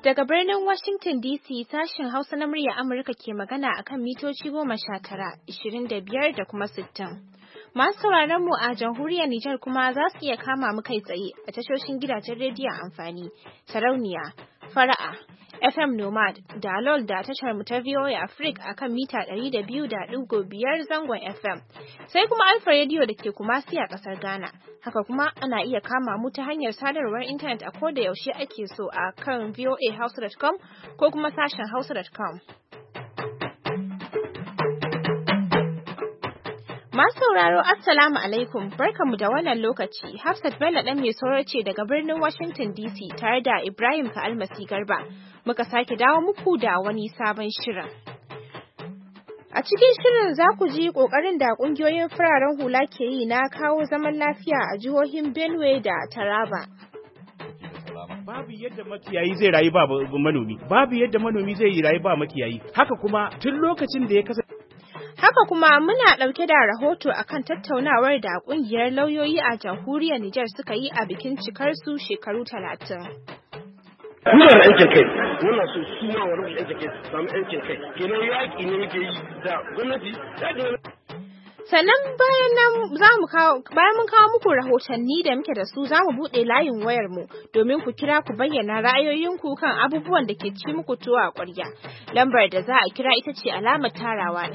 Daga birnin Washington DC sashen Hausa na murya Amurka ke magana akan mitoci 19, 25 da kuma 60. Masu sauraron mu a jamhuriyar Nijar kuma za su iya kama mu kai tsaye a tashoshin gidajen rediyon amfani, sarauniya, fara'a, FM Nomad, da LOL da tashar mu ta VOA Africa akan mita 200.5 zangon FM. Sai kuma Alfa Radio da ke Kumasi a ƙasar Ghana. Haka kuma ana iya kama mu ta hanyar sadarwar intanet a koda yaushe ake so a kan voahouse.com ko kuma sashen hausa.com. Masu sauraro Assalamu alaikum, barkanmu da wannan lokaci. Hafsat Bello ɗan mai sauraro ce daga birnin Washington DC tare da Ibrahim Ka'almasi Garba. Muka sake dawo muku da wani sabon shirin. A cikin shirin za ku ji ƙoƙarin da ƙungiyoyin fararen hula ke yi na kawo zaman lafiya a jihohin Benue da Taraba. Babu yadda makiyayi zai rayu ba manomi, babu yadda manomi zai rayu ba makiyayi. Haka kuma tun lokacin da ya kasance Haka kuma muna ɗauke da rahoto akan tattaunawar da ƙungiyar lauyoyi a jamhuriyar Nijar suka yi a bikin cikarsu shekaru 30. Muna da ‘yancin kai, muna so su ma wani ‘yancin kai su samu ‘yancin kai, kenan yaƙi ne muke yi da gwamnati Sannan bayan mun kawo muku rahotanni da muke da su za mu buɗe layin wayar mu domin ku kira ku bayyana ra'ayoyinku kan abubuwan da ke ci muku tuwo a ƙwarya. Lambar da za a kira ita ce alamar tarawa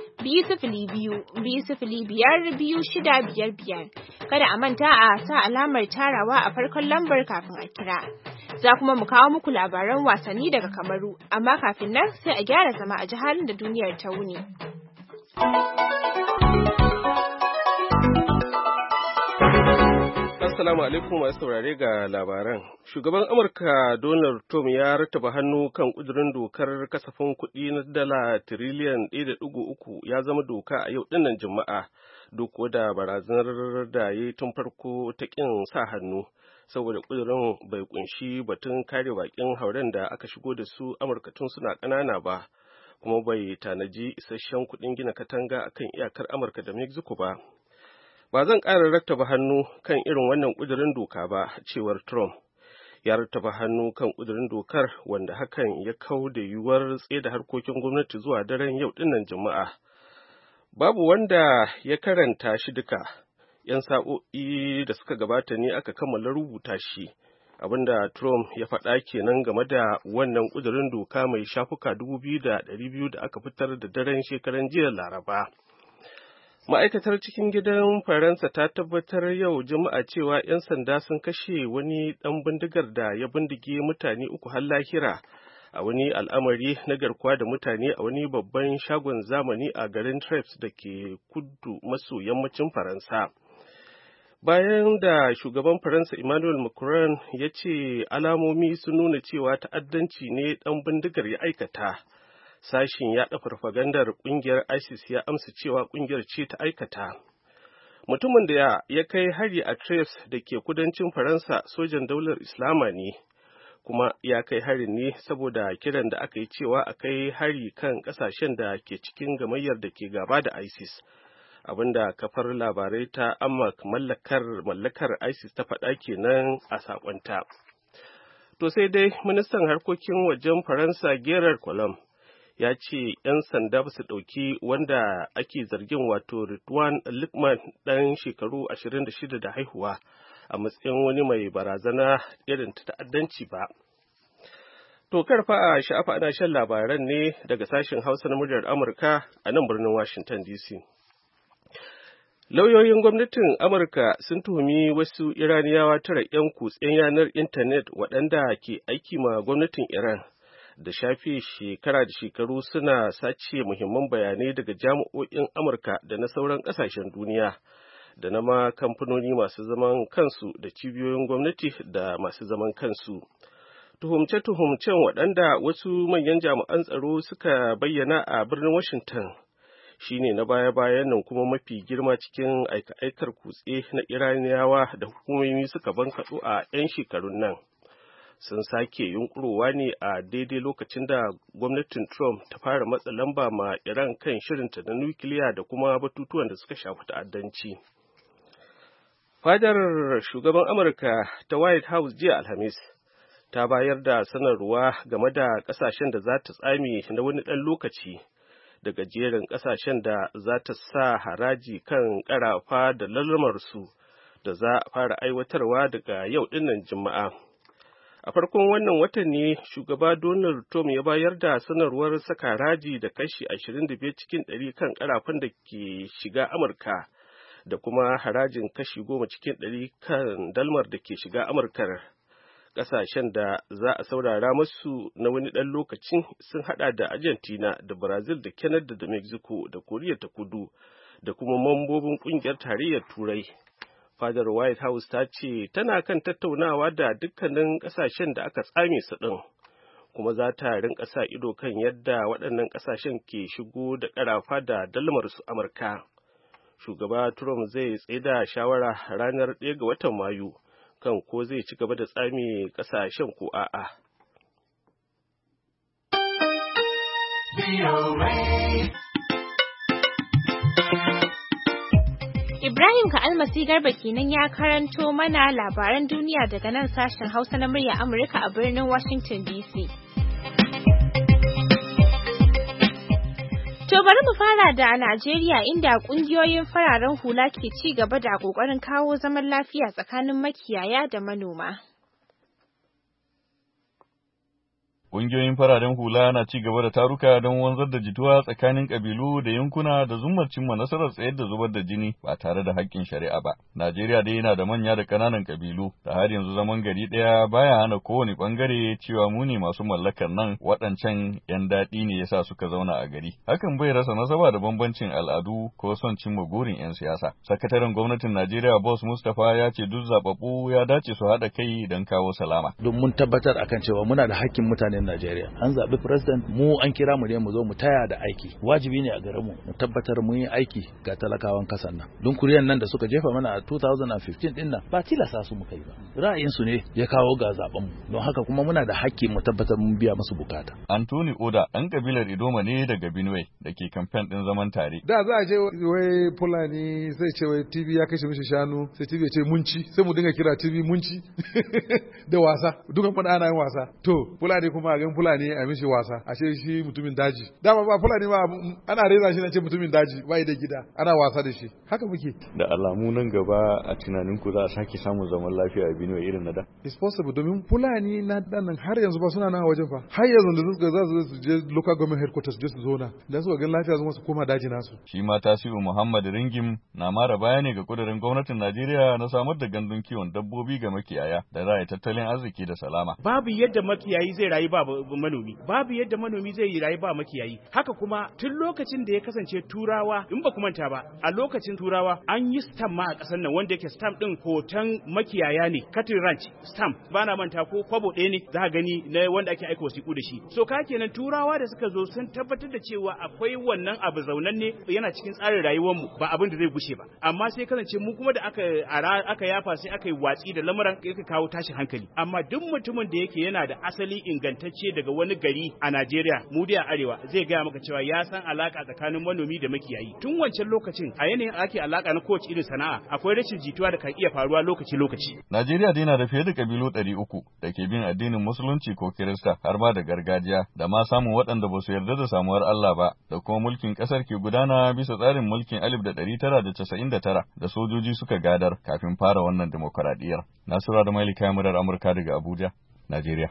1-202-5-5-6-5-5. Kada a manta a sa alamar tarawa a farkon lambar kafin a kira. Za kuma mu kawo muku labaran wasanni daga Kamaru, amma kafin nan sai a gyara zama a ji halin da duniyar ta wuni. Assalamu alaikum masu saurare ga labaran. Shugaban Amurka Donald Trump ya rattaba hannu kan ƙudurin dokar kasafin kuɗi na dala tiriliyan 1.3 ya zama doka a yau dinnan Juma'a, duk da barazanar da ya yi tun farko ta ƙin sa hannu, saboda ƙudurin bai ƙunshi batun kare baƙin hauren da aka shigo da su Amurka tun suna ƙanana ba, kuma bai tanaji isasshen kuɗin gina katanga akan iyakar Amurka da Mexico ba. Ba zan ƙara rattaba hannu kan irin wannan ƙudurin doka ba, cewar Trump. Ya rattaba hannu kan ƙudurin dokar wanda hakan ya kau da yiwuwar tsaida harkokin gwamnati zuwa daren yau dinnan Juma'a. Babu wanda ya karanta shi duka. 'Yan sa'o'i da suka gabata ne aka kammala rubuta shi. Abinda Trump ya faɗa kenan game da wannan ƙudurin doka mai shafuka 2,200 da aka fitar da daren shekaran jiya Laraba. Ma'aikatar cikin gidan Faransa ta tabbatar yau Juma'a cewa 'yan sanda sun kashe wani ɗan bindigar da ya bindige mutane 3 har lahira a wani al'amari na garkuwa da mutane a wani babban shagon zamani a garin Treps da ke kudu maso yammacin Faransa. Bayan da shugaban Faransa Emmanuel Macron ya ce alamomi sun nuna cewa ta'addanci ne ɗan bindigar ya aikata. Sashin yaɗa farfagandar ƙungiyar ISIS ya amsa cewa ƙungiyar ce ta aikata. Mutumin da ya kai hari a Tres da ke kudancin Faransa sojan daular Islama ne, kuma ya kai harin ne saboda kiran da aka yi cewa a kai hari kan ƙasashen da ke cikin gamayyar da ke gaba da ISIS. Abinda kafar labarai ta Amaq mallakar ISIS ta faɗa kenan a saƙonta. To sai dai ministan harkokin wajen Faransa Gerard Collomb ya ce 'yan sanda ba su ɗauki wanda ake zargin wato Ridwan Likman ɗan shekaru 26 da haihuwa a matsayin wani mai barazana irin ta ta'addanci ba. To karfa a sha'afa ana shan labaran ne daga sashen Hausa na muryar Amurka a nan birnin Washington DC. Lauyoyin gwamnatin Amurka sun tuhumi wasu Iraniyawa tara 'yan kutsen yanar intanet waɗanda ke aiki ma gwamnatin Iran da shafe shekara da shekaru suna sace muhimman bayanai daga jami'o'in Amurka da na sauran ƙasashen duniya, da na ma kamfanoni masu zaman kansu da cibiyoyin gwamnati da masu zaman kansu. Tuhumce-tuhumcen waɗanda wasu manyan jami'an tsaro suka bayyana a birnin Washington shine na baya-bayan nan kuma mafi girma cikin aika-aikar kutse na Iraniyawa da hukumomi suka bankaɗo a 'yan shekarun nan. Sun sake yunkurowa ne a daidai lokacin da gwamnatin Trump ta fara matsa lamba ma Iran kan shirinta na nukiliya da kuma batutuwan da suka shafi ta'addanci. Fadar shugaban Amurka ta White House jiya Alhamis ta bayar da sanarwa game da ƙasashen da za ta tsame na wani ɗan lokaci daga jerin ƙasashen da za ta sa haraji kan ƙarafa da lallamarsu da za a fara aiwatarwa daga yau ɗinnan Juma'a. A farkon wannan watan ne shugaba Donald Trump ya bayar da sanarwar saka haraji da kashi 25 cikin 100 kan ƙarafan da ke shiga Amurka da kuma harajin kashi 10 cikin 100 kan dalmar da ke shiga Amurkar. Ƙasashen da za a saurara masu na wani ɗan lokacin sun haɗa da Argentina da Brazil da Canada da Mexico da Koriya ta Kudu da kuma mambobin ƙungiyar tarayyar Turai. Fadar White House ta ce tana kan tattaunawa da dukkanin ƙasashen da aka tsame su ɗin, kuma za ta rinƙa sa ido kan yadda waɗannan ƙasashen ke shigo da ƙarafa da dalmarsu Amurka. Shugaba Trump zai tsaida shawara ranar 1 ga watan Mayu kan ko zai ci gaba da tsame ƙasashen ko a'a. Ibrahim Ka'almasi Garba kenan ya karanto mana labaran duniya daga nan sashen Hausa na murya Amurka a birnin Washington DC. To bari mu fara da Najeriya inda kungiyoyin fararen hula ke ci gaba da kokarin kawo zaman lafiya tsakanin makiyaya da manoma. Ƙungiyoyin fararen hula na ci gaba da taruka don wanzar da jituwa tsakanin ƙabilu da yankuna da zummar cimma nasarar tsayar da zubar da jini ba tare da haƙƙin shari'a ba. Najeriya dai yana da manya da ƙananan ƙabilu da har yanzu zaman gari ɗaya baya hana kowane ɓangare cewa mu ne masu mallakar nan waɗancan 'yan daɗi ne yasa suka zauna a gari. Hakan bai rasa nasaba da bambancin al'adu ko son cimma burin 'yan siyasa. Sakataren gwamnatin Najeriya Boss Mustapha ya ce duk zaɓaɓɓu ya dace su haɗa kai don kawo salama. Don mun tabbatar akan cewa muna da haƙƙin mutane Najeriya. An zaɓi president mu an kira mu ne mu zo mu taya da aiki. Wajibi ne a gare mu tabbatar mu yi aiki ga talakawan kasan nan. Don kuriyan nan da suka jefa mana a 2015 din nan ba tilasa su muka yi ba. Ra'ayin su ne ya kawo ga zaben mu. Don haka kuma muna da haƙƙi mu tabbatar mun biya musu bukata. Anthony Oda ɗan kabilar Idoma ne daga Benue da ke kamfen ɗin zaman tare. Da za a je wai Fulani sai ce wai TV ya kashe mishi shanu sai TV ya ce munci sai mu dinga kira TV munci da wasa dukan mun ana yin wasa. To Fulani kuma gan Fulani a mishi wasa ashe shi mutumin daji dama ba Fulani ba ana reza shi na ce mutumin daji bai da gida ana wasa da shi haka muke da alamu nan gaba a tunanin ku za a sake samun zaman lafiya a Benue irin na da it's possible domin Fulani na nan har yanzu ba suna nan a wajen fa har yanzu da suka za su je local government headquarters je su zona dan su ga lafiya su koma daji nasu shi ma Tasiru Muhammad Ringim na mara bayani ga kudirin gwamnatin Najeriya na samar da gandun kiwon dabbobi ga makiyaya da za a yi tattalin arziki da salama babu yadda makiyayi zai rayu ba manomi babu yadda manomi zai yi rayu ba makiyayi haka kuma tun lokacin da ya kasance turawa in ba ku manta ba a lokacin turawa an yi stamp ma a kasar nan wanda yake stamp din hoton makiyaya ne cattle ranch stamp bana manta ko kwabo ɗaya ne za ka gani na wanda ake aika wasiƙu da shi so ka kenan turawa da suka zo sun tabbatar da cewa akwai wannan abu zaunan ne yana cikin tsarin rayuwar mu ba abin da zai gushe ba amma sai kasance mu kuma da aka yafa sai aka yi watsi da lamuran yake kawo tashin hankali amma duk mutumin da yake yana da asali ingantacce daga wani gari a Najeriya mu da arewa zai gaya maka cewa ya san alaka tsakanin manomi da makiyayi tun wancan lokacin a yanayin ake alaka na kowace irin sana'a akwai rashin jituwa da kan iya faruwa lokaci Najeriya dai na da fiye da kabilu 300 da ke bin addinin musulunci ko kirista har ma da gargajiya da ma samun waɗanda ba su yarda da samuwar Allah ba da kuma mulkin ƙasar ke gudana bisa tsarin mulkin 1999 da sojoji suka gadar kafin fara wannan dimokuraɗiyyar. Nasura da Mailika murar Amurka daga Abuja, Najeriya.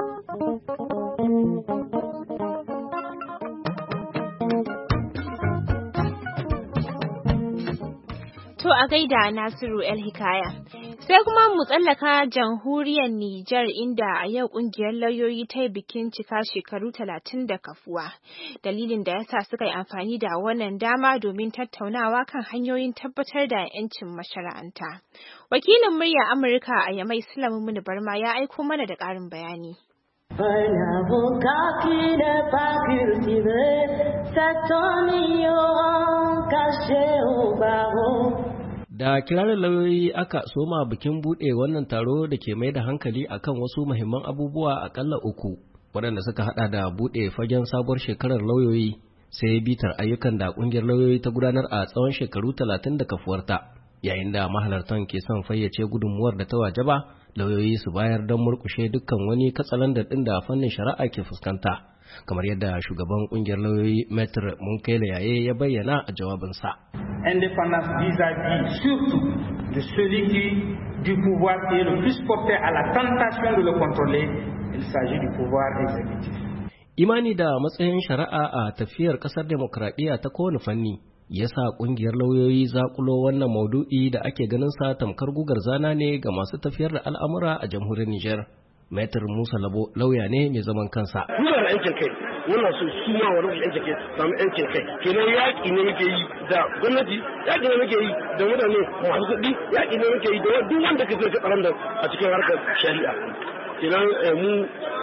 To a gaida Nasiru El Hikaya. Sai kuma mu tsallaka jamhuriyar Nijar inda a yau kungiyar lauyoyi ta yi bikin cika shekaru 30 da kafuwa. Dalilin da yasa suka yi amfani da wannan dama domin tattaunawa kan hanyoyin tabbatar da 'yancin mashara'anta. Wakilin murya Amurka a Yamai Sulaiman Muni Barma ya aiko mana da ƙarin bayani. Un avocat qui n'est pas cultivé, c'est un ignorant caché au barreau. Da kirarin lauyoyi aka soma bikin buɗe wannan taro da ke mai da hankali akan wasu muhimman abubuwa akalla 3, waɗanda suka haɗa da buɗe fagen sabuwar shekarar lauyoyi sai bitar ayyukan da ƙungiyar lauyoyi ta gudanar a tsawon shekaru 30 da kafuwarta. yayin da mahalartan ke son fayyace gudunmuwar da ta wajaba lauyoyi su bayar don murkushe dukkan wani katsalandar ɗin da fannin shari'a ke fuskanta, kamar yadda shugaban kungiyar lauyoyi Maitre Munkaila Yaye ya bayyana a jawabinsa. Indépendance vis-à-vis surtout de celui qui du pouvoir qui est le plus porté à la tentation de le contrôler, il s'agit du pouvoir exécutif. Imani da matsayin shari'a a tafiyar ƙasar demokradiyya ta kowane fanni ya sa ƙungiyar lauyoyi zaƙulo wannan maudu'i da ake ganin sa tamkar gugar zana ne ga masu tafiyar da al'amura a jamhuriyar Nijar. Maitre Musa Labo lauya ne mai zaman kansa. Muna da yancin kai, muna so su ma wani yancin kai samu yancin kai. Kenan yaƙi ne muke yi da gwamnati, yaƙi ne muke yi da mutane masu kuɗi, yaƙi ne muke yi da duk wanda ke so ka tsaron da a cikin harkar shari'a. Kenan mu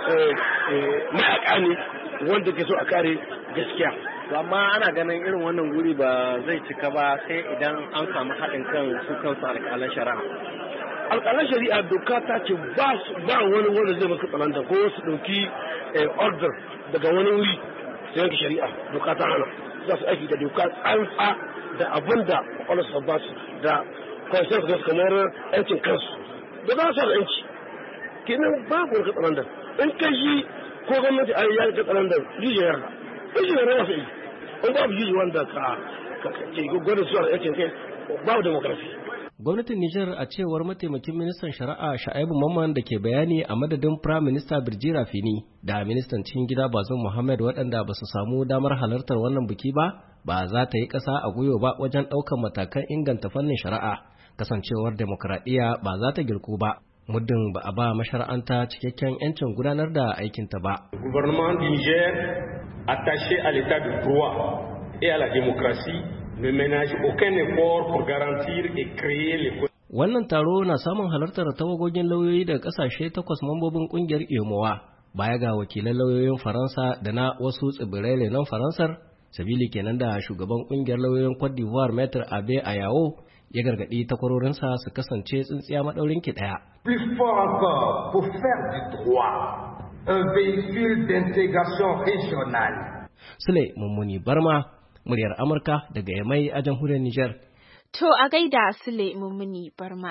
mayaƙa ne wanda ke so a kare gaskiya. Amma ana ganin irin wannan guri ba zai cika ba sai idan an samu haɗin kan su kansu alƙalan shari'a. Alƙalan shari'a doka ta ce ba wani wanda zai masu tsananta ko su ɗauki order daga wani wuri su yanke shari'a, doka ta hana za su aiki da doka tsantsa da abin da kwakwalwarsa ba su da kwanciyar su kamar yancin kansu da za su da yanci. Kenan babu wani katsalandar in kai shi ko gwamnati a yi ya katsalandar jijiyar na wasu yi in babu jiji wanda ka ce gwamnati su da yancin kai babu demokarasi. Gwamnatin Nijar a cewar mataimakin ministan shari'a Sha'ibu Mamman da ke bayani a madadin Prime Minister Birji Rafini da ministan cikin gida Bazoum Mohammed waɗanda ba su samu damar halartar wannan biki ba za ta yi ƙasa a gwiwa ba wajen ɗaukar matakan inganta fannin shari'a, kasancewar demokradiyya ba za ta girku ba muddin ba a ba mashara'anta cikakken 'yancin gudanar da aikinta ba. Gouvernement du Niger attaché à l'état de droit et à la démocratie ne ménage aucun effort pour garantir et créer les. Wannan taro na samun halartar tawagogin lauyoyi daga kasashe 8 mambobin kungiyar EMOA, baya ga wakilan lauyoyin Faransa da na wasu tsibirai renon Faransar, sabili kenan da shugaban kungiyar lauyoyin Cote d'Ivoire Maître Abe Ayawo ya gargadi takwarorinsa su kasance tsintsiya madaurin ki daya. Plus fort encore pour faire du droit un véhicule d'intégration régionale. Sule Mummuni Barma, muryar Amurka daga Yamai a jamhuriyar Nijar. To a gaida Sule Mummuni Barma.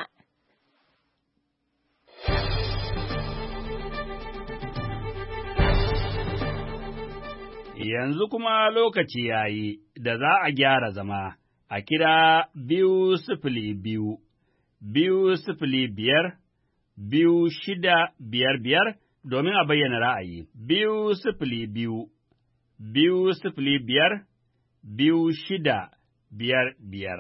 Yanzu kuma lokaci ya yi da za a gyara zama a kira 202 205 2655 domin a bayyana ra'ayi. 202 205 2655.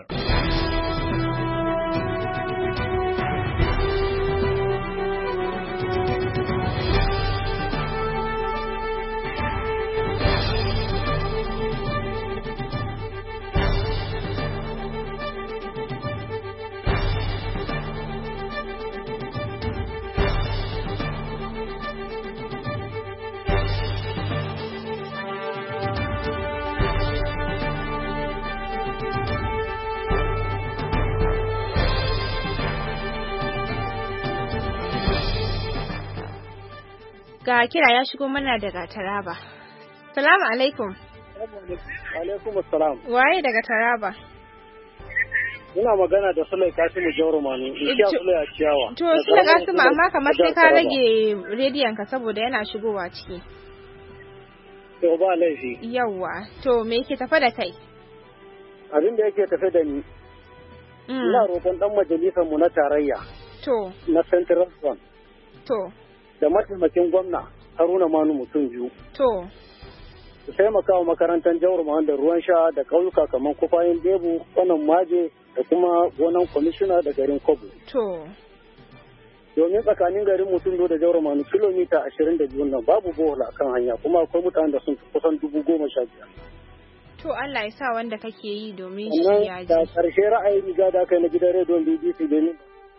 Ga kira ya shigo mana daga Taraba. Salamu alaikum. Alaikum assalam. Waye daga Taraba? Ina magana da Sulai Kasimu Jaurumani, Ishiya Sulai a Ciyawa. To Sulai Kasimu amma kamar sai ka rage rediyon ka saboda yana shigowa ciki. To ba laifi. Yawwa, to me yake tafe da kai? Abin da yake tafe da ni. Ina roƙon dan majalisar mu na tarayya. To. Na Central Zone. To. Da mataimakin gwamna Haruna Manu mutum biyu. To. Su taimaka wa makarantar Jaurumani da ruwan sha da ƙauyuka kamar Kufayin Debu, Kwanan Maje da kuma gonan kwamishina da garin Kobo. To. Domin tsakanin garin mutum da Jaurumani kilomita 22 nan babu bohola kan hanya kuma akwai mutanen da sun kusan 15,000. To Allah ya sa wanda kake yi domin shi ya ji. Da ƙarshe ra'ayi riga da kai na gidan rediyon BBC domin.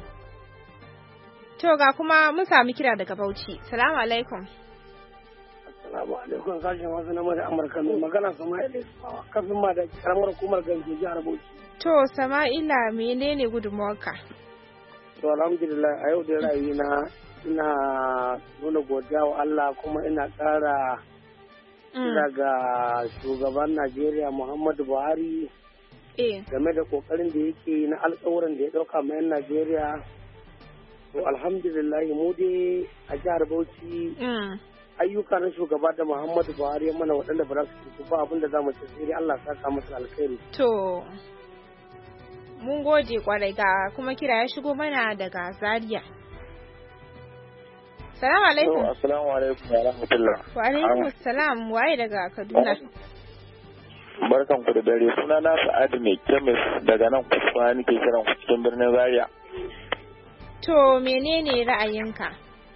To ga kuma mun sami kira daga Bauchi. Salamu alaikum. Assalamu alaikum sashen wasu na mada Amurka mai magana Sama'ila kafin ma da karamar hukumar Ganjo jihar Bauchi. To Sama'ila menene gudunmawarka? To alhamdulillah a yau da ra'ayina ina nuna godiya wa Allah kuma ina ƙara daga shugaban Najeriya Muhammadu Buhari game da kokarin da yake na alƙawuran da ya ɗauka ma 'yan Najeriya. To alhamdulillah mu dai a jihar Bauchi ayyuka na shugaba da Muhammadu Buhari ya mana waɗanda ba za su ba abin da za mu ci sai Allah saka masa alkhairi. To mun gode kwarai ga kuma kira ya shigo mana daga Zaria. Salamu alaikum. Assalamu alaikum wa rahmatullah. Wa alaikum assalam, waye daga Kaduna. Barkan ku da dare, suna na Sa'adu mai kemis daga nan kusa nake kiran ku cikin birnin Zaria. To menene ra'ayinka?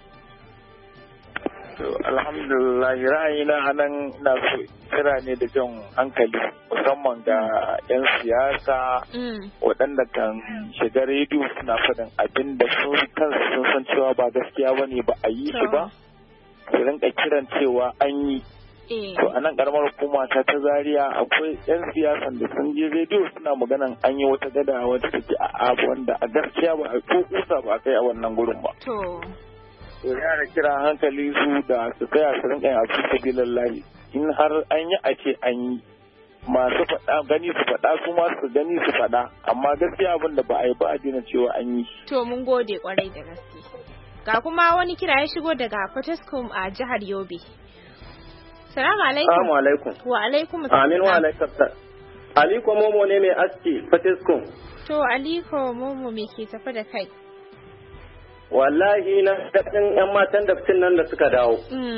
To alhamdulillah ra'ayina anan na so kira ne da jan hankali musamman ga 'yan siyasa waɗanda kan shiga rediyo suna faɗin abin da su kansu sun san cewa ba gaskiya ba ne ba a yi shi ba su rinka kiran cewa an yi. To a nan karamar hukuma ta Zaria akwai 'yan siyasan da sun je rediyo suna maganan an yi wata gada wata take a abu wanda a gaskiya ba a ko kusa ba a kai a wannan gurin ba. To yana kira hankali su da su tsaya su rinka yin abu sabilillahi in har an yi a ce an yi masu faɗa gani su faɗa kuma su gani su faɗa amma gaskiya abin da ba a yi ba a dina cewa an yi. To mun gode kwarai da gaske. Ga kuma wani kira ya shigo daga Potoskum a jihar Yobe. Salamu alaikum. Salamu alaikum. Wa alaikum assalam. Amin wa alaikum assalam. Aliko Momo ne mai aski Potoskum. To Aliko Momo me ke tafi da kai? Wallahi na daɗin 'yan matan da fitin nan da suka dawo.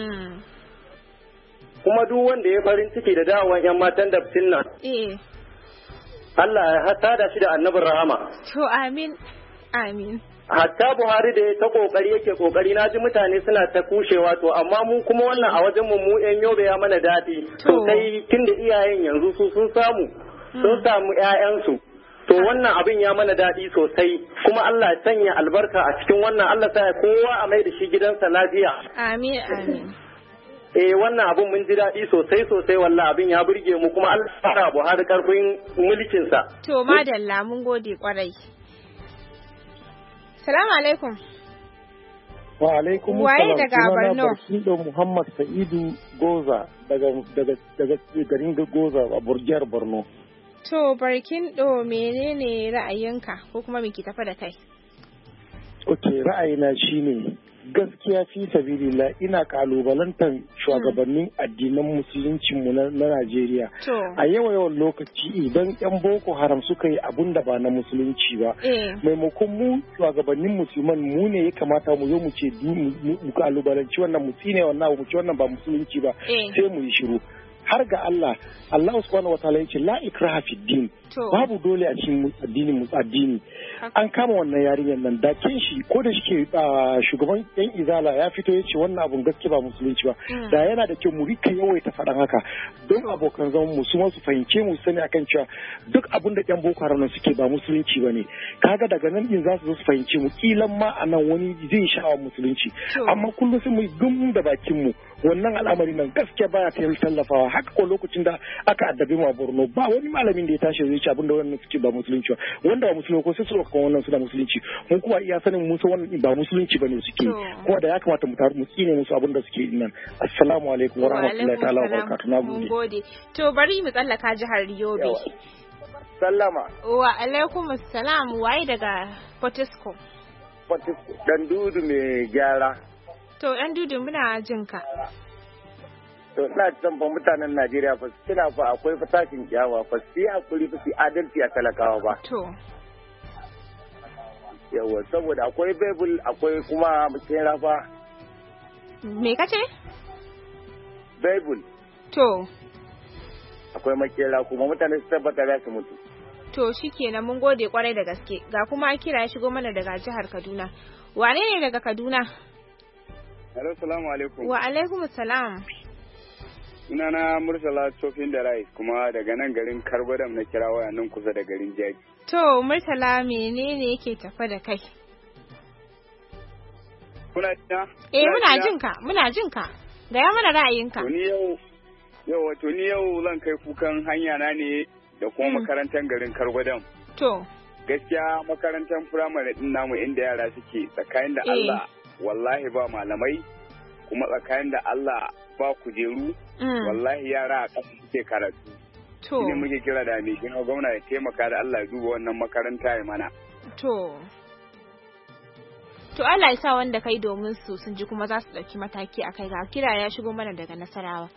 Kuma duk wanda ya farin ciki da dawon 'yan matan da fitin nan. Allah ya hatta shi da annabin rahama. To amin. Amin. Hatta Buhari da ya ta kokari yake kokari na ji mutane suna ta kushewa to amma mu kuma wannan a wajen mu 'yan Yobe ya mana daɗi. Sosai tunda iyayen yanzu su sun samu 'ya'yansu. To wannan abin ya mana daɗi sosai kuma Allah ya sanya albarka a cikin wannan Allah sa kowa a mai da shi gidansa lafiya. Amin amin. Wannan abin mun ji daɗi sosai wallahi abin ya burge mu kuma Allah ya fara Buhari karfin mulkinsa. To madalla mun gode kwarai. Salamu alaikum. Wa alaikum salam. Waye daga Borno? Barkindo Muhammad Sa'idu Goza daga garin Goza a Burjiyar Borno. To Barkindo menene ra'ayinka ko kuma me ke tafa da kai? Okay, ra'ayina shine gaskiya fi sabilillah ina kalubalantar shugabannin addinan musuluncin mu na Najeriya. A yawan lokaci idan yan Boko Haram suka yi abun da ba na musulunci ba, maimakon mu shugabannin musulman mu ne ya kamata mu zo mu ce mu kalubalanci wannan mu tsine wannan mu ce wannan ba musulunci ba, sai mu yi shiru. Har ga Allah subhanahu wa ta'ala yace la ikraha fi din, babu dole a cikin addini. An kama wannan yarinyar nan da kin shi ko da shike shugaban yan izala ya fito yace wannan abun gaske ba musulunci ba, da yana da kyau mu rika yawaita faɗan haka don abokan zaman mu su fahimce mu sani akan cewa duk abun da yan Boko Haram suke ba musulunci bane. Kaga daga nan din za su zo su fahimce mu kilan ma anan wani zai sha'awar musulunci, amma kullum sai mu gum da bakin mu wannan al'amari nan gaskiya baya tallafawa. Haka ko lokacin da aka addabe mu a Borno ba wani malamin da ya tashi zai ci abin da wannan suke ba musulunci ba, wanda ba musulunci ko sai su kan wannan suna musulunci, mun kuma iya sanin mun san wannan ba musulunci bane suke, kuma da ya kamata mu taru mu tsine musu abin da suke nan. Assalamu alaikum wa rahmatullahi ta'ala wa barakatuh. Mun gode. To bari mu tsallaka jihar Yobe. Sallama. Wa alaikum assalam, waye daga Potoskum? Dan Dudu mai gyara. To ɗan Dudu muna jin ka. To ina son fa mutanen Najeriya fa suna fa akwai fatashin kyawa fa su yi hakuri fa su adalci a talakawa ba. To. Yawa saboda akwai Bible akwai kuma makera fa. Me kace? Bible. To. Akwai makera kuma mutane su tabbata za su mutu. To shikenan mun gode kwarai da gaske. Ga kuma kira ya shigo mana daga jihar Kaduna. Wane ne daga Kaduna? Assalamu alaikum. Wa alaikum salam. Sunana Murtala Tsofin da Rais kuma daga nan garin Karbadam na kira waya nan kusa da garin Jaji. To Murtala menene yake tafa da kai? Kuna jina? Muna jin ka. Gaya mana ra'ayinka. To ni yau zan kai kukan hanya na ne da kuma makarantar garin Karbadam. To. Gaskiya makarantar firamare din namu inda yara suke tsakanin da Allah wallahi ba malamai kuma tsakanin da Allah ba kujeru wallahi yara a ƙasa suke karatu Shine muke kira da mai gina gwamna ya taimaka da Allah ya duba wannan makaranta ya mana. To Allah ya sa wanda kai domin su sun ji kuma za su ɗauki mataki a kai. Ga kira ya shigo mana daga Nasarawa.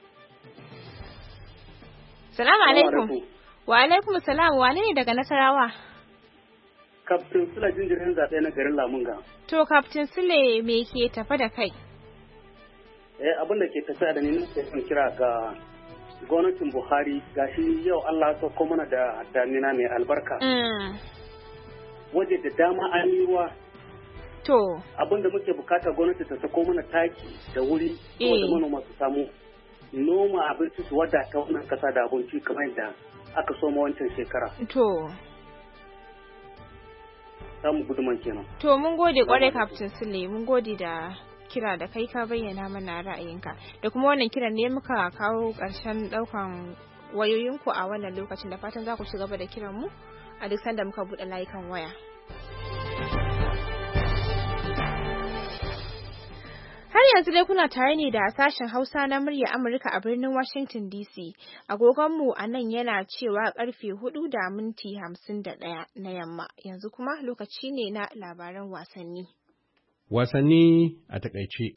Salamu alaikum. Wa alaikum salam, wane ne daga Nasarawa? Kaftin Sule jinjirin zaɓe na garin Lamunga. To Kaftin Sule me ke tafa da kai? Abin da ke tafiya da ni nake son kira ga gwamnatin Buhari, gashi yau Allah ya sauko mana da damina mai albarka. Waje da dama an yi ruwa. To. Abin da muke bukata gwamnati ta sako mana taki da wuri saboda manoma su samu noma abinci su wadata wannan kasa da abinci kamar yadda aka soma wancan shekara. To. Samu guduman kenan. To mun gode kwarai Kaftin Sule, mun gode da kira da kai ka bayyana mana ra'ayinka. Da kuma wannan kiran ne muka kawo ƙarshen ɗaukan wayoyinku a wannan lokacin, da fatan za ku ci gaba da kiran mu a duk sanda muka buɗe layukan waya. Har yanzu dai kuna tare ne da sashen Hausa na murya Amurka a birnin Washington DC. Agogonmu a nan yana cewa karfe 4:51 na yamma. Yanzu kuma lokaci ne na labaran wasanni. Wasanni a takaice.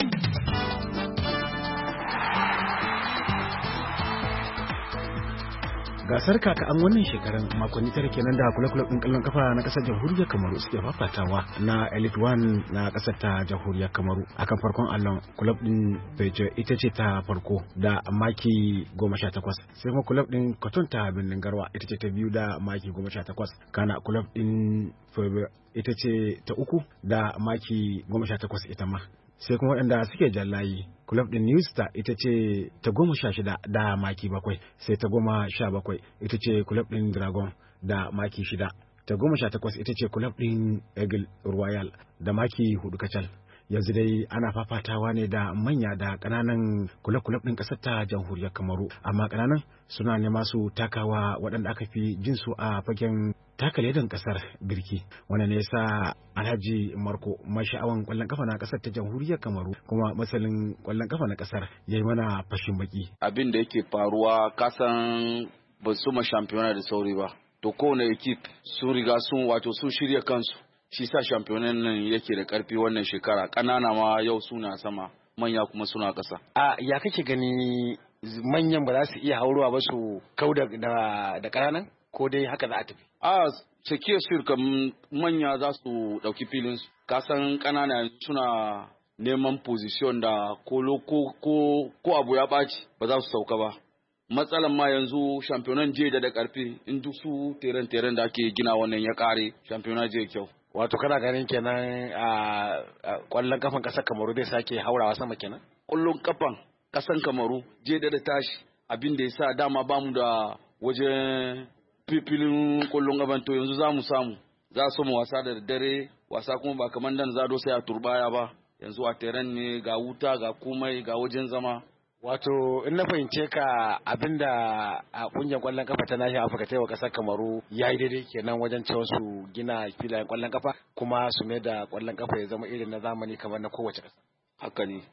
Gasar kaka'an wannan shekaran makonni tare kenan da kula-kula ɗin ƙwallon kafa na ƙasar jamhuriyar Kamaru suke fafatawa na Elite One na ƙasar ta jamhuriyar Kamaru. Akan farkon allon kulab ɗin Beje ita ce ta farko da maki 18, sai kuma kulab ɗin Cotton ta Birnin Garwa ita ce ta biyu da maki 18, kana kulab ɗin Febe ita ce ta uku da maki 18 ita ma. Sai kuma waɗanda suke jallayi kulab ɗin New Star ita ce ta 16 da maki 7, sai ta 17 ita ce kulab ɗin Dragon da maki 6, ta 18 ita ce kulab ɗin Eagle Royal da maki 4 kacal. Yanzu dai ana fafatawa ne da manya da ƙananan kulab ɗin ƙasar ta jamhuriyar Kamaru, amma ƙananan suna nema su takawa waɗanda aka fi jin su a fagen taka ledan ƙasar birki. Wannan ne yasa Alhaji Marko mai sha'awan ƙwallon kafa na ƙasar ta jamhuriyar Kamaru kuma masalin ƙwallon kafa na ƙasar ya yi mana fashin baki. Abin da yake faruwa kasan ba su ma shampiyona da sauri ba, to kowane ekip sun riga sun shirya kansu. Shi sa shampiyonan nan yake da karfi wannan shekara, ƙanana ma yau suna sama, manya kuma suna ƙasa. Ya kake gani manyan ba za su iya haurowa ba su kau da ƙananan, ko dai haka za a tafi? Cekiyar shirka manya za su ɗauki filin su, kasan ƙanana suna neman position da ko abu ya ɓaci ba za su sauka ba. Matsalan ma yanzu shampiyonan je da ƙarfi, in duk su teren da ake gina wannan ya ƙare, shampiyona je kyau. Wato kana ganin kenan a ƙwallon kafan ƙasar Kamaru zai sake haurawa sama kenan? Ƙwallon kafan ƙasar Kamaru je da tashi, abin da ya sa dama bamu da wajen filin ƙwallon kafan, to yanzu za mu samu. Za su mu wasa da dare, wasa kuma ba kamar dan zado sai a turbaya ba, yanzu a teren ne, ga wuta ga komai ga wajen zama. Wato in na fahimce ka abinda a kungiyar kwallon kafa ta nahiyar Afirka ta yi wa kasar Kamaru ya yi daidai kenan wajen cewa su gina filayen kwallon kafa kuma su mai da kwallon kafa ya zama irin na zamani kamar na kowace kasa. Haka ne.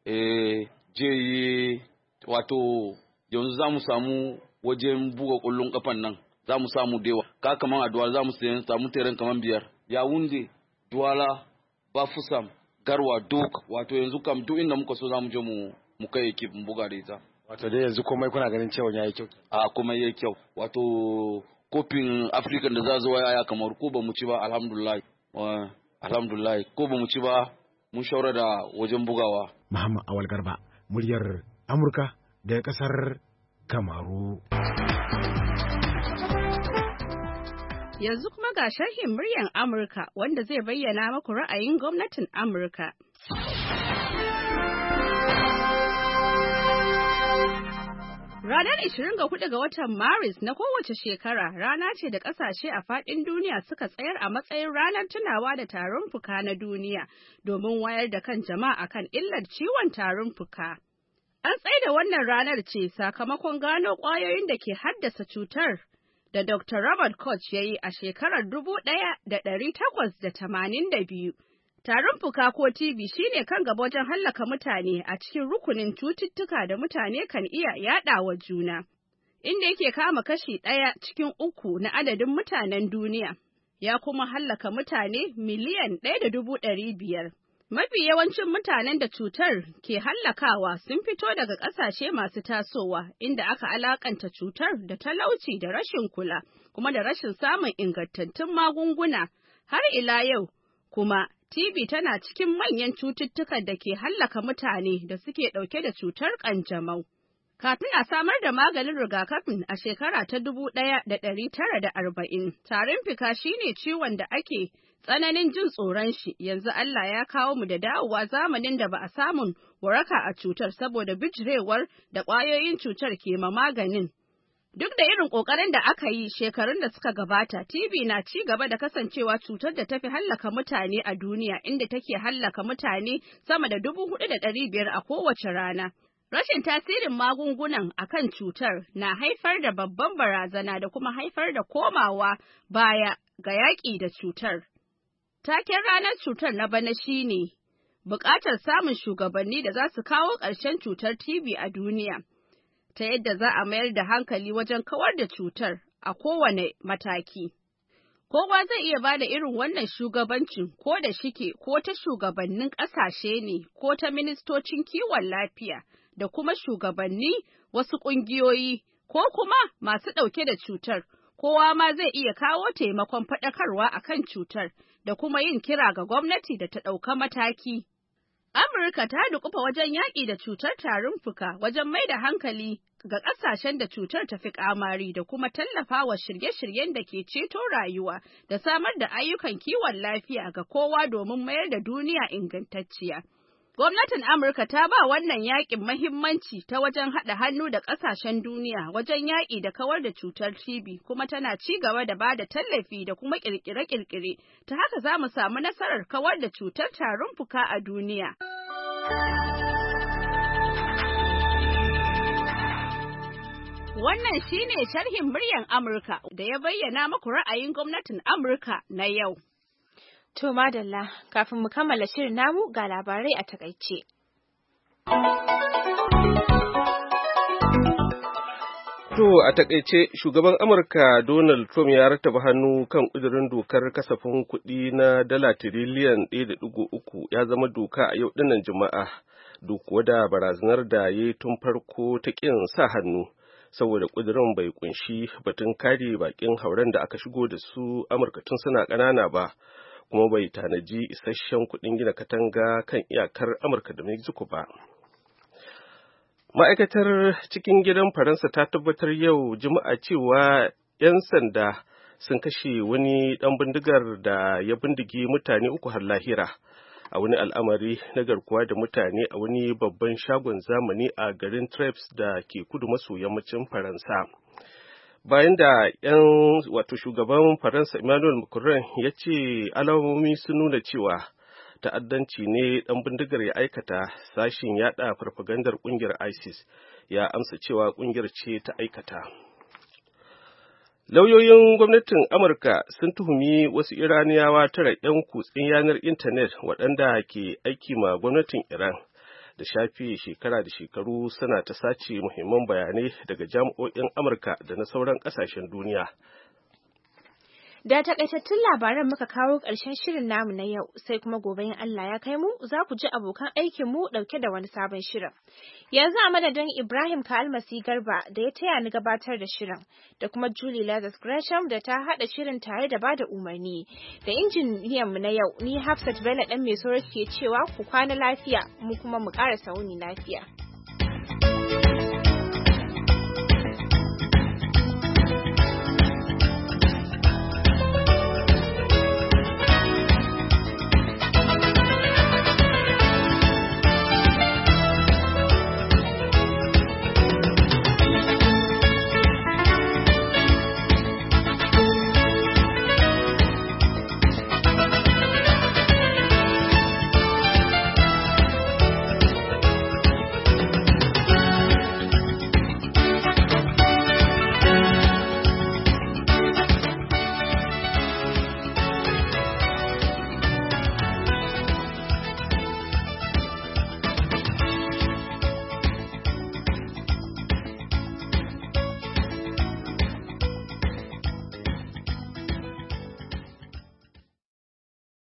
Wato yanzu za mu samu wajen buga kwallon kafan nan, za mu samu dewa. Ka kaman a Duwala za mu samu teren kaman 5. Yawunde, Duwala, Bafusam, Garwa, Duk. Wato yanzu kam duk inda muka so za mu je mu kai ekip mu buga da ita. Wato dai yanzu komai kuna ganin cewa yayi kyau? Komai yayi kyau. Wato kofin Africa da za zo ya kamar ko ba mu ci ba, alhamdulillah. Alhamdulillah ko ba mu ci ba mun shaura da wajen bugawa. Muhammad Awal Garba, muryar Amurka daga kasar Kamaru. Yanzu kuma ga sharhin muryar Amurka wanda zai bayyana muku ra'ayin gwamnatin Amurka. Ranar 24 ga watan Maris na kowace shekara rana ce da ƙasashe a faɗin duniya suka tsayar a matsayin ranar tunawa da tarin fuka na duniya domin wayar da kan jama'a kan illar ciwon tarin fuka. An tsaida wannan ranar ce sakamakon gano ƙwayoyin da ke haddasa cutar da Dr. Robert Koch ya yi a shekarar 1882. Tarin fuka ko TB shine kan gaba wajen hallaka mutane a cikin rukunin cututtuka da mutane kan iya yaɗawa juna. inda yake kama kashi 1 cikin 3 na adadin mutanen duniya, ya kuma hallaka mutane miliyan 1.500. Mafi yawancin mutanen da cutar ke hallakawa sun fito daga ƙasashe masu tasowa, inda aka alakanta cutar da talauci da rashin kula, kuma da rashin samun ingantattun magunguna. Har ila yau, kuma TB tana cikin manyan cututtukan da ke hallaka mutane da suke ɗauke da cutar ƙanjamau. Kafin a samar da maganin rigakafin a shekara ta 1940, tarin fuka shine ciwon da ake tsananin jin tsoron shi. Yanzu Allah ya kawo mu da dawowa zamanin da ba a samun waraka a cutar saboda bijirewar da ƙwayoyin cutar ke ma maganin. Duk da irin ƙoƙarin da aka yi shekarun da suka gabata, TB na ci gaba da kasancewa cutar da tafi hallaka mutane a duniya, inda take hallaka mutane sama da 4,500 a kowace rana. Rashin tasirin magungunan akan cutar na haifar da babban barazana da kuma haifar da komawa baya ga yaƙi da cutar. Taken ranar cutar na bana shine buƙatar samun shugabanni da za su kawo ƙarshen cutar TB a duniya, ta yadda za a mayar da hankali wajen kawar da cutar a kowane mataki. Kowa zai iya ba da irin wannan shugabancin, ko da shike ko ta shugabannin ƙasashe ne ko ta ministocin kiwon lafiya da kuma shugabanni wasu ƙungiyoyi ko kuma masu ɗauke da cutar. Kowa ma zai iya kawo taimakon faɗakarwa akan cutar da kuma yin kira ga gwamnati da ta ɗauka mataki. Amurka ta dukufa wajen yaƙi da cutar tarin fuka, wajen mai da hankali ga ƙasashen da cutar ta fi ƙamari da kuma tallafawa shirye-shiryen da ke ceto rayuwa da samar da ayyukan kiwon lafiya ga kowa domin mayar da duniya ingantacciya. Gwamnatin Amurka ta ba wannan yaƙin mahimmanci ta wajen haɗa hannu da ƙasashen duniya wajen yaƙi da kawar da cutar TB, kuma tana ci gaba da ba da tallafi da kuma ƙirƙire-ƙirƙire, ta haka za mu samu nasarar kawar da cutar tarin fuka a duniya. Wannan shine sharhin muryar Amurka da ya bayyana muku ra'ayin gwamnatin Amurka na yau. To madalla, kafin mu kammala shirin namu ga labarai a takaice. To a takaice, shugaban Amurka Donald Trump ya rattaba hannu kan ƙudurin dokar kasafin kuɗi na dala tiriliyan 1.3 ya zama doka a yau dinnan Juma'a, duk wada barazanar da ya tun farko ta ƙin sa hannu, saboda ƙudurin bai kunshi batun kare baƙin hauren da aka shigo da su Amurka tun suna ƙanana ba, kuma bai tanaji isasshen kuɗin gina katanga kan iyakar Amurka da Mexico ba. Ma'aikatar cikin gidan Faransa ta tabbatar yau Juma'a cewa 'yan sanda sun kashe wani ɗan bindigar da ya bindige mutane 3 har lahira a wani al'amari na garkuwa da mutane a wani babban shagon zamani a garin Treps da ke kudu maso yammacin Faransa. Bayan da shugaban Faransa Emmanuel Macron ya ce alamomi sun nuna cewa ta'addanci ne ɗan bindigar ya aikata, sashin yaɗa farfagandar ƙungiyar ISIS ya amsa cewa ƙungiyar ce ta aikata. Lauyoyin gwamnatin Amurka sun tuhumi wasu Iraniyawa 9 'yan kutsen yanar intanet waɗanda ke aiki ma gwamnatin Iran da shafi shekara da shekaru suna ta sace muhimman bayanai daga jami'o'in Amurka da na sauran ƙasashen duniya. Da takaitattun labaran muka kawo ƙarshen shirin namu na yau, sai kuma gobe in Allah ya kai mu za ku ji abokan aikin mu ɗauke da wani sabon shirin. Yanzu a madadin Ibrahim Kalmasi Garba da ya taya ni gabatar da shirin, da kuma Julie Lazarus Gresham da ta haɗa shirin tare da bada umarni, da injiniyan mu na yau, ni Hafsat Bello ɗan mai ke cewa ku kwana lafiya, mu kuma mu ƙara sauni lafiya.